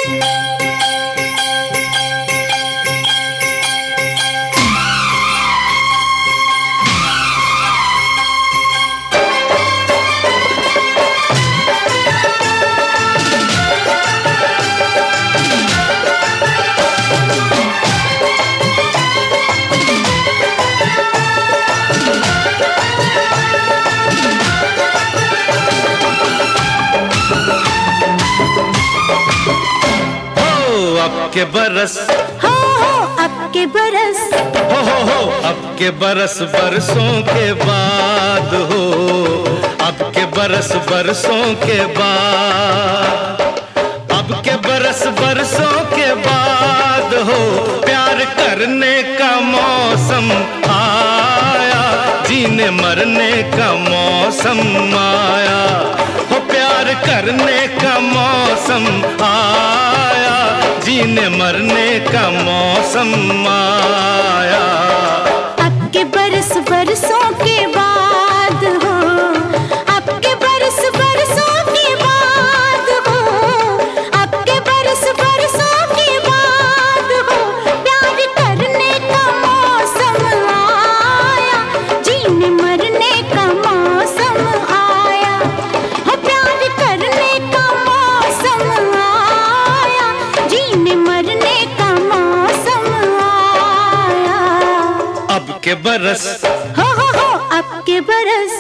अब के बरस हो अब के बरस हो अब के बरस बरसों के बाद हो अब के बरस बरसों के बाद अब के बरस बरसों के बाद हो प्यार करने का मौसम आया जीने मरने का मौसम आया हो प्यार करने का मौसम आया जीने मरने का मौसम आया अब के बरस बरसों के बाद हो अब के बरस बरसों के बाद हो अब के बरस बरसों के बाद हो प्यार करने का मौसम आया जीने मरने का मौसम आया हो प्यार करने का मौसम आया जीने मरने का मौसम आया अब के बरस हो अब के बरस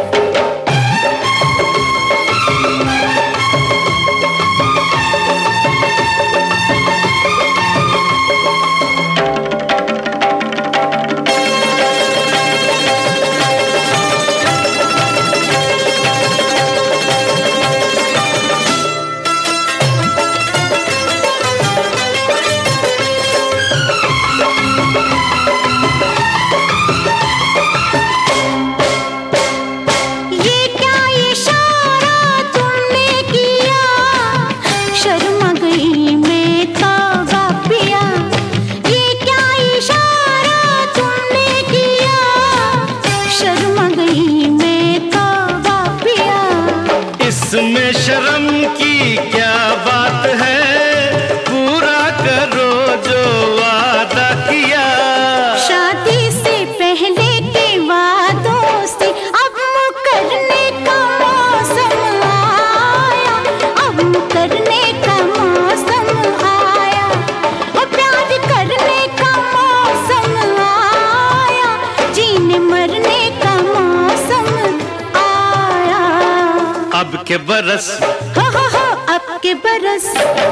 इसमें शर्म की क्या बात है पूरा करो जो वादा किया शादी से पहले के वादों से अब मुकरने का मौसम आया अब मुकरने का मौसम आया और प्यार करने का मौसम आया जीने मरने का मौसम आया अब के बरस हो अब के बरस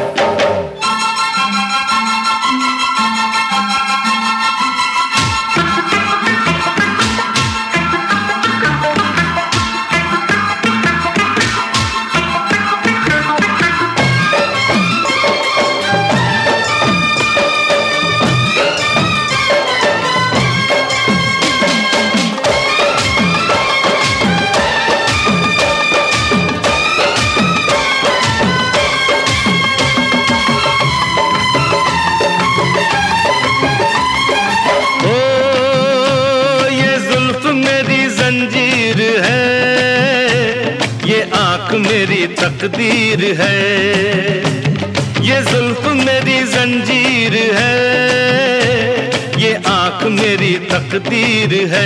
जंजीर है ये आंख मेरी तकदीर है ये जुल्फ मेरी जंजीर है ये आंख मेरी तकदीर है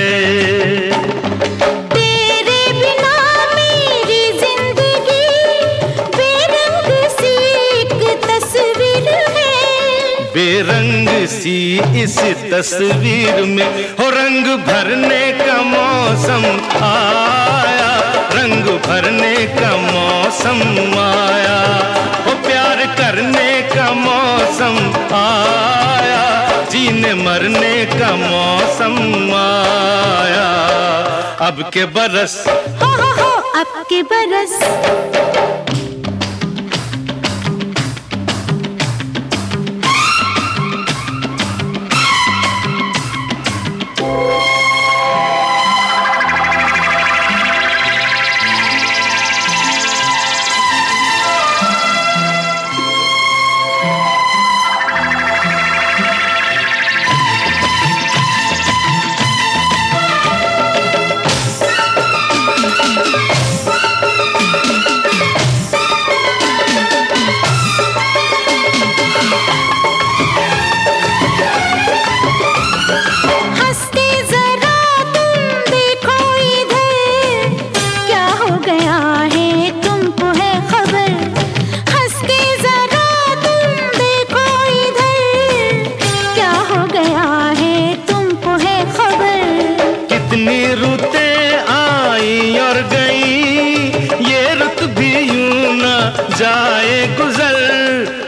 तेरे बिना मेरी जिंदगी बेरंग सी एक तस्वीर है बेरंग सी इस तस्वीर में हो रंग भरने का मौसम आया रंग भरने का मौसम आया हो प्यार करने का मौसम आया जीने मरने का मौसम आया अब के बरस हो अब के बरस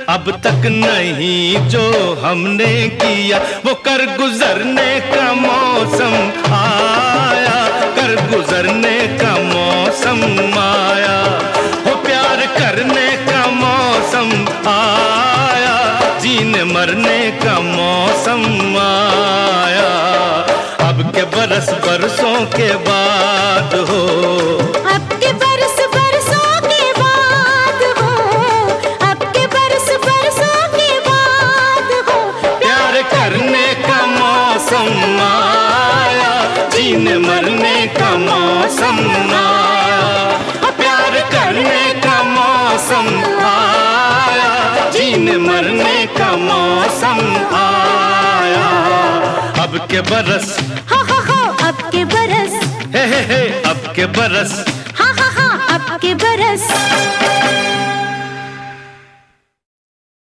अब तक नहीं जो हमने किया वो कर गुजरने का मौसम आया, कर गुजरने का मौसम आया, हो प्यार करने का मौसम आया, जीने मरने का मौसम आया। अब के बरस बरसों के बाद हो, अब के बरस बरसों के बाद हो, अब के बरस बरसों के बाद हो, प्यार करने का मौसम आया, जीने मरने का मौसम आया, प्यार करने का मौसम आया, जीने मरने का मौसम आया। अब के बरस हो अब के बरस, हे अब के बरस, हाँ अब के बरस।